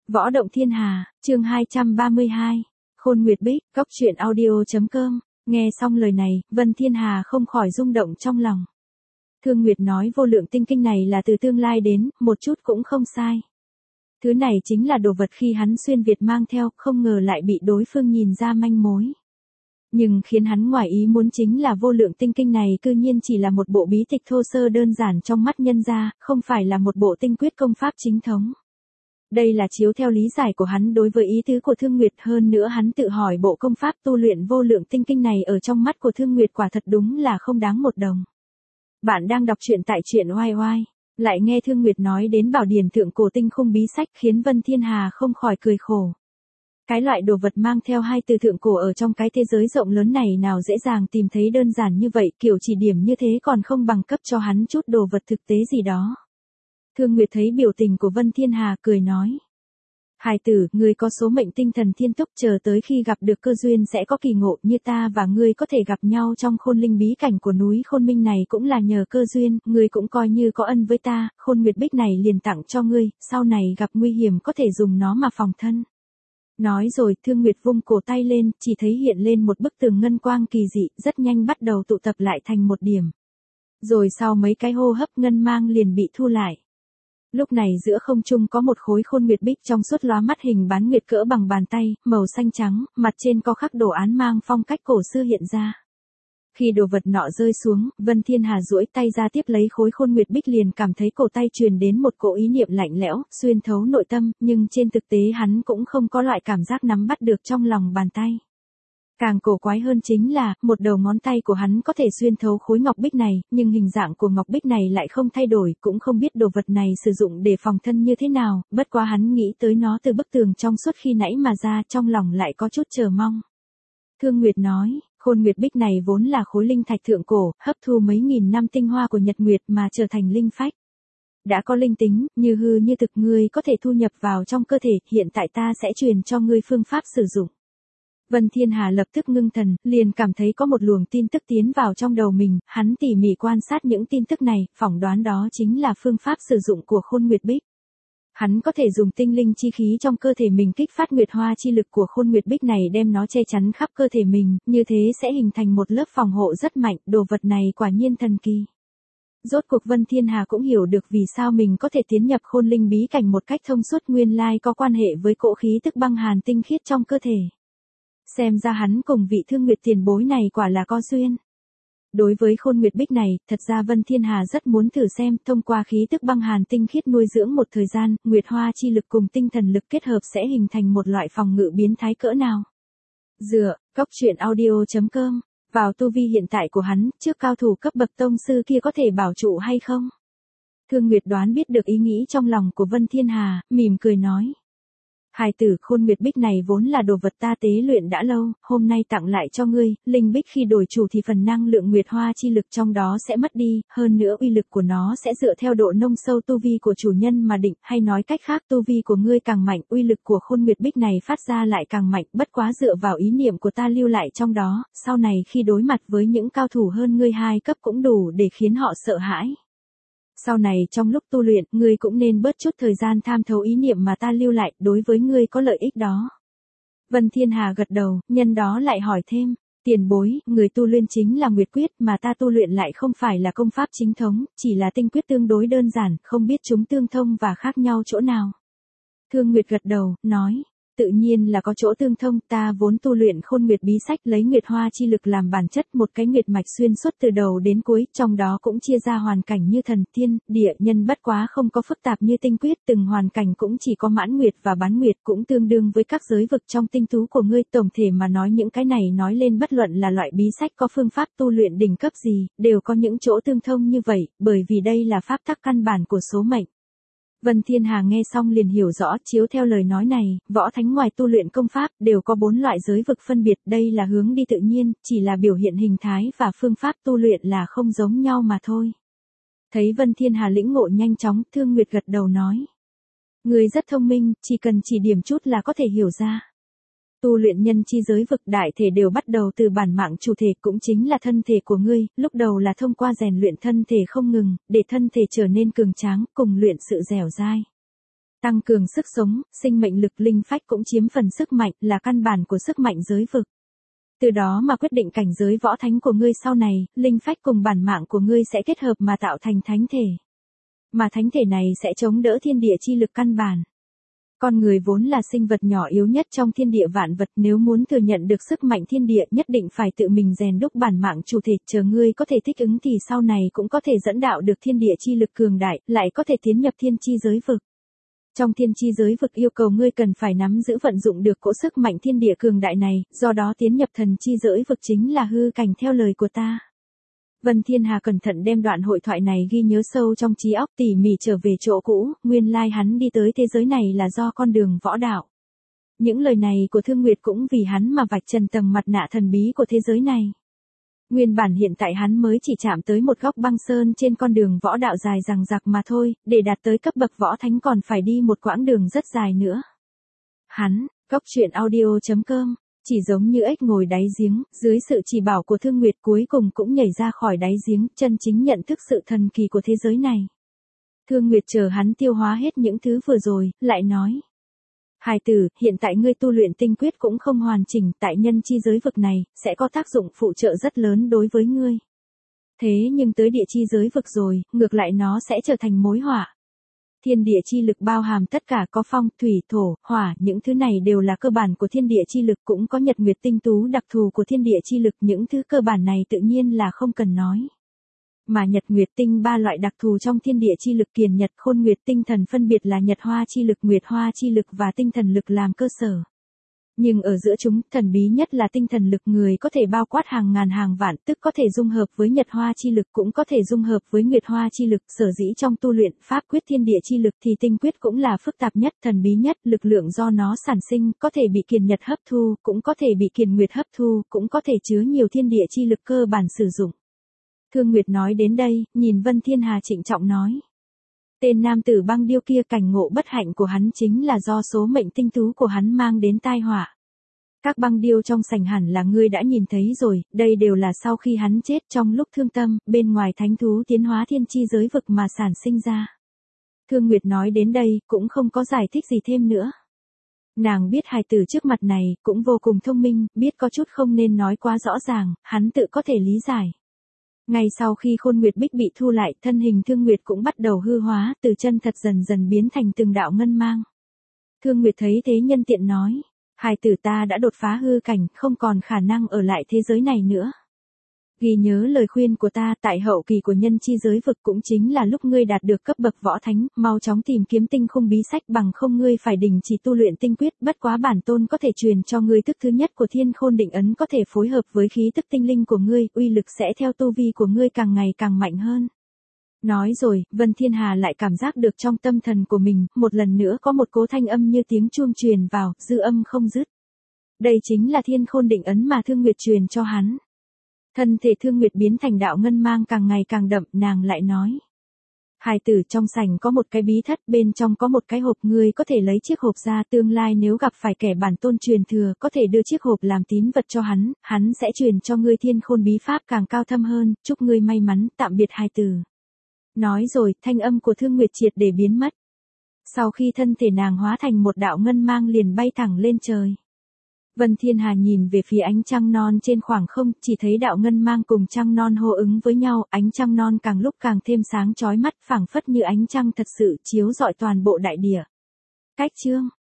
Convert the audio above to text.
Võ động thiên hà, chương 232. Khôn Nguyệt Bích, Cốc truyện audio.com. Nghe xong lời này, Vân Thiên Hà không khỏi rung động trong lòng. Thương Nguyệt nói vô lượng tinh kinh này là từ tương lai đến, một chút cũng không sai. Thứ này chính là đồ vật khi hắn xuyên Việt mang theo, không ngờ lại bị đối phương nhìn ra manh mối. Nhưng khiến hắn ngoài ý muốn chính là vô lượng tinh kinh này cư nhiên chỉ là một bộ bí tịch thô sơ đơn giản trong mắt nhân gia, không phải là một bộ tinh quyết công pháp chính thống. Đây là chiếu theo lý giải của hắn đối với ý tứ của Thương Nguyệt, hơn nữa hắn tự hỏi bộ công pháp tu luyện vô lượng tinh kinh này ở trong mắt của Thương Nguyệt quả thật đúng là không đáng một đồng. Bạn đang đọc truyện tại truyện oai oai, lại nghe Thương Nguyệt nói đến bảo điển thượng cổ tinh khung bí sách khiến Vân Thiên Hà không khỏi cười khổ. Cái loại đồ vật mang theo hai từ thượng cổ ở trong cái thế giới rộng lớn này nào dễ dàng tìm thấy đơn giản như vậy, kiểu chỉ điểm như thế còn không bằng cấp cho hắn chút đồ vật thực tế gì đó. Thương Nguyệt thấy biểu tình của Vân Thiên Hà cười nói. Hài tử, ngươi có số mệnh tinh thần thiên túc, chờ tới khi gặp được cơ duyên sẽ có kỳ ngộ, như ta và ngươi có thể gặp nhau trong khôn linh bí cảnh của núi Khôn Minh này cũng là nhờ cơ duyên, ngươi cũng coi như có ân với ta, Khôn Nguyệt Bích này liền tặng cho ngươi, sau này gặp nguy hiểm có thể dùng nó mà phòng thân. Nói rồi Thương Nguyệt vung cổ tay lên, chỉ thấy hiện lên một bức tường ngân quang kỳ dị, rất nhanh bắt đầu tụ tập lại thành một điểm. Rồi sau mấy cái hô hấp ngân mang liền bị thu lại. Lúc này giữa không trung có một khối khôn nguyệt bích trong suốt lóa mắt, hình bán nguyệt cỡ bằng bàn tay, màu xanh trắng, mặt trên có khắc đồ án mang phong cách cổ xưa hiện ra. Khi đồ vật nọ rơi xuống, Vân Thiên Hà duỗi tay ra tiếp lấy khối khôn nguyệt bích, liền cảm thấy cổ tay truyền đến một cỗ ý niệm lạnh lẽo, xuyên thấu nội tâm, nhưng trên thực tế hắn cũng không có loại cảm giác nắm bắt được trong lòng bàn tay. Càng cổ quái hơn chính là, một đầu ngón tay của hắn có thể xuyên thấu khối ngọc bích này, nhưng hình dạng của ngọc bích này lại không thay đổi, cũng không biết đồ vật này sử dụng để phòng thân như thế nào, bất quá hắn nghĩ tới nó từ bức tường trong suốt khi nãy mà ra, trong lòng lại có chút chờ mong. Thương Nguyệt nói, khôn nguyệt bích này vốn là khối linh thạch thượng cổ, hấp thu mấy nghìn năm tinh hoa của Nhật Nguyệt mà trở thành linh phách. Đã có linh tính, như hư như thực, ngươi có thể thu nhập vào trong cơ thể, hiện tại ta sẽ truyền cho ngươi phương pháp sử dụng. Vân Thiên Hà lập tức ngưng thần, liền cảm thấy có một luồng tin tức tiến vào trong đầu mình, hắn tỉ mỉ quan sát những tin tức này, phỏng đoán đó chính là phương pháp sử dụng của khôn nguyệt bích. Hắn có thể dùng tinh linh chi khí trong cơ thể mình kích phát nguyệt hoa chi lực của khôn nguyệt bích này, đem nó che chắn khắp cơ thể mình, như thế sẽ hình thành một lớp phòng hộ rất mạnh, đồ vật này quả nhiên thần kỳ. Rốt cuộc Vân Thiên Hà cũng hiểu được vì sao mình có thể tiến nhập khôn linh bí cảnh một cách thông suốt, nguyên lai có quan hệ với cỗ khí tức băng hàn tinh khiết trong cơ thể. Xem ra hắn cùng vị Thương Nguyệt tiền bối này quả là có duyên. Đối với khôn nguyệt bích này, thật ra Vân Thiên Hà rất muốn thử xem, thông qua khí tức băng hàn tinh khiết nuôi dưỡng một thời gian, nguyệt hoa chi lực cùng tinh thần lực kết hợp sẽ hình thành một loại phòng ngự biến thái cỡ nào. Dựa, Cốc truyện audio.com, vào tu vi hiện tại của hắn, trước cao thủ cấp bậc tông sư kia có thể bảo trụ hay không? Thương Nguyệt đoán biết được ý nghĩ trong lòng của Vân Thiên Hà, mỉm cười nói. Hài tử, khôn nguyệt bích này vốn là đồ vật ta tế luyện đã lâu, hôm nay tặng lại cho ngươi, linh bích khi đổi chủ thì phần năng lượng nguyệt hoa chi lực trong đó sẽ mất đi, hơn nữa uy lực của nó sẽ dựa theo độ nông sâu tu vi của chủ nhân mà định, hay nói cách khác tu vi của ngươi càng mạnh, uy lực của khôn nguyệt bích này phát ra lại càng mạnh, bất quá dựa vào ý niệm của ta lưu lại trong đó, sau này khi đối mặt với những cao thủ hơn ngươi 2 cấp cũng đủ để khiến họ sợ hãi. Sau này trong lúc tu luyện, ngươi cũng nên bớt chút thời gian tham thấu ý niệm mà ta lưu lại, đối với ngươi có lợi ích đó. Vân Thiên Hà gật đầu, nhân đó lại hỏi thêm, tiền bối, người tu luyện chính là Nguyệt Quyết mà ta tu luyện lại không phải là công pháp chính thống, chỉ là tinh quyết tương đối đơn giản, không biết chúng tương thông và khác nhau chỗ nào. Thương Nguyệt gật đầu, nói. Tự nhiên là có chỗ tương thông, ta vốn tu luyện khôn nguyệt bí sách lấy nguyệt hoa chi lực làm bản chất, một cái nguyệt mạch xuyên suốt từ đầu đến cuối, trong đó cũng chia ra hoàn cảnh như thần, thiên, địa, nhân, bất quá không có phức tạp như tinh quyết, từng hoàn cảnh cũng chỉ có mãn nguyệt và bán nguyệt, cũng tương đương với các giới vực trong tinh tú của ngươi. Tổng thể mà nói những cái này nói lên bất luận là loại bí sách có phương pháp tu luyện đỉnh cấp gì, đều có những chỗ tương thông như vậy, bởi vì đây là pháp tắc căn bản của số mệnh. Vân Thiên Hà nghe xong liền hiểu rõ, chiếu theo lời nói này, võ thánh ngoài tu luyện công pháp, đều có 4 loại giới vực phân biệt, đây là hướng đi tự nhiên, chỉ là biểu hiện hình thái và phương pháp tu luyện là không giống nhau mà thôi. Thấy Vân Thiên Hà lĩnh ngộ nhanh chóng, Thương Nguyệt gật đầu nói. Người rất thông minh, chỉ cần chỉ điểm chút là có thể hiểu ra. Tu luyện nhân chi giới vực đại thể đều bắt đầu từ bản mạng chủ thể, cũng chính là thân thể của ngươi, lúc đầu là thông qua rèn luyện thân thể không ngừng, để thân thể trở nên cường tráng, cùng luyện sự dẻo dai. Tăng cường sức sống, sinh mệnh lực linh phách cũng chiếm phần sức mạnh là căn bản của sức mạnh giới vực. Từ đó mà quyết định cảnh giới võ thánh của ngươi sau này, linh phách cùng bản mạng của ngươi sẽ kết hợp mà tạo thành thánh thể. Mà thánh thể này sẽ chống đỡ thiên địa chi lực căn bản. Con người vốn là sinh vật nhỏ yếu nhất trong thiên địa vạn vật, nếu muốn thừa nhận được sức mạnh thiên địa nhất định phải tự mình rèn đúc bản mạng chủ thể, chờ ngươi có thể thích ứng thì sau này cũng có thể dẫn đạo được thiên địa chi lực cường đại, lại có thể tiến nhập thiên chi giới vực. Trong thiên chi giới vực yêu cầu ngươi cần phải nắm giữ vận dụng được cỗ sức mạnh thiên địa cường đại này, do đó tiến nhập thần chi giới vực chính là hư cảnh theo lời của ta. Vân Thiên Hà cẩn thận đem đoạn hội thoại này ghi nhớ sâu trong trí óc, tỉ mỉ trở về chỗ cũ, nguyên lai hắn đi tới thế giới này là do con đường võ đạo. Những lời này của Thương Nguyệt cũng vì hắn mà vạch trần tầng mặt nạ thần bí của thế giới này. Nguyên bản hiện tại hắn mới chỉ chạm tới một góc băng sơn trên con đường võ đạo dài dằng dặc mà thôi, để đạt tới cấp bậc võ thánh còn phải đi một quãng đường rất dài nữa. Hắn, Goctruyện.audio.com, chỉ giống như ếch ngồi đáy giếng, dưới sự chỉ bảo của Thương Nguyệt cuối cùng cũng nhảy ra khỏi đáy giếng, chân chính nhận thức sự thần kỳ của thế giới này. Thương Nguyệt chờ hắn tiêu hóa hết những thứ vừa rồi, lại nói. Hài tử, hiện tại ngươi tu luyện tinh quyết cũng không hoàn chỉnh, tại nhân chi giới vực này, sẽ có tác dụng phụ trợ rất lớn đối với ngươi. Thế nhưng tới địa chi giới vực rồi, ngược lại nó sẽ trở thành mối họa. Thiên địa chi lực bao hàm tất cả có phong, thủy, thổ, hỏa, những thứ này đều là cơ bản của thiên địa chi lực, cũng có nhật nguyệt tinh tú đặc thù của thiên địa chi lực, những thứ cơ bản này tự nhiên là không cần nói. Mà nhật nguyệt tinh ba loại đặc thù trong thiên địa chi lực kiền nhật khôn nguyệt tinh thần phân biệt là nhật hoa chi lực, nguyệt hoa chi lực và tinh thần lực làm cơ sở. Nhưng ở giữa chúng, thần bí nhất là tinh thần lực, người có thể bao quát hàng ngàn hàng vạn, tức có thể dung hợp với nhật hoa chi lực, cũng có thể dung hợp với nguyệt hoa chi lực. Sở dĩ trong tu luyện pháp quyết thiên địa chi lực thì tinh quyết cũng là phức tạp nhất, thần bí nhất, lực lượng do nó sản sinh, có thể bị kiền nhật hấp thu, cũng có thể bị kiền nguyệt hấp thu, cũng có thể chứa nhiều thiên địa chi lực cơ bản sử dụng. Thương Nguyệt nói đến đây, nhìn Vân Thiên Hà trịnh trọng nói. Tên nam tử băng điêu kia, cảnh ngộ bất hạnh của hắn chính là do số mệnh tinh tú của hắn mang đến tai họa. Các băng điêu trong sảnh hẳn là ngươi đã nhìn thấy rồi, đây đều là sau khi hắn chết trong lúc thương tâm, bên ngoài thánh thú tiến hóa thiên chi giới vực mà sản sinh ra. Thương Nguyệt nói đến đây, cũng không có giải thích gì thêm nữa. Nàng biết hài tử trước mặt này, cũng vô cùng thông minh, biết có chút không nên nói quá rõ ràng, hắn tự có thể lý giải. Ngay sau khi Khôn Nguyệt Bích bị thu lại, thân hình Thương Nguyệt cũng bắt đầu hư hóa, từ chân thật dần dần biến thành từng đạo ngân mang. Thương Nguyệt thấy thế nhân tiện nói, hài tử ta đã đột phá hư cảnh, không còn khả năng ở lại thế giới này nữa. Ghi nhớ lời khuyên của ta, tại hậu kỳ của nhân chi giới vực cũng chính là lúc ngươi đạt được cấp bậc võ thánh, mau chóng tìm kiếm tinh khung bí sách, bằng không ngươi phải đình chỉ tu luyện tinh quyết, bất quá bản tôn có thể truyền cho ngươi thức thứ nhất của thiên khôn định ấn, có thể phối hợp với khí tức tinh linh của ngươi, uy lực sẽ theo tu vi của ngươi càng ngày càng mạnh hơn. Nói rồi, Vân Thiên Hà lại cảm giác được trong tâm thần của mình, một lần nữa có một cỗ thanh âm như tiếng chuông truyền vào, dư âm không dứt. Đây chính là thiên khôn định ấn mà Thương Nguyệt truyền cho hắn. Thân thể Thương Nguyệt biến thành đạo ngân mang càng ngày càng đậm, nàng lại nói. Hài tử, trong sảnh có một cái bí thất, bên trong có một cái hộp, ngươi có thể lấy chiếc hộp ra, tương lai nếu gặp phải kẻ bản tôn truyền thừa, có thể đưa chiếc hộp làm tín vật cho hắn sẽ truyền cho ngươi thiên khôn bí pháp càng cao thâm hơn, chúc ngươi may mắn, tạm biệt hài tử. Nói rồi, thanh âm của Thương Nguyệt triệt để biến mất. Sau khi thân thể nàng hóa thành một đạo ngân mang liền bay thẳng lên trời. Vân Thiên Hà nhìn về phía ánh trăng non trên khoảng không, chỉ thấy đạo ngân mang cùng trăng non hô ứng với nhau, ánh trăng non càng lúc càng thêm sáng chói mắt, phảng phất như ánh trăng thật sự chiếu rọi toàn bộ đại địa. Cách chương